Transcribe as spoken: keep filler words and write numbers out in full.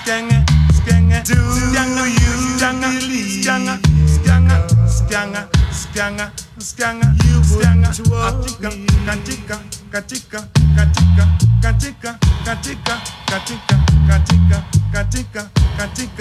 skanga, skanga, do skanga, you skanga, skanga, skanga, skanga, skanga, skanga, you skanga, katika, katika, katika, katika, katika, katika, katika, katika, katika, katika.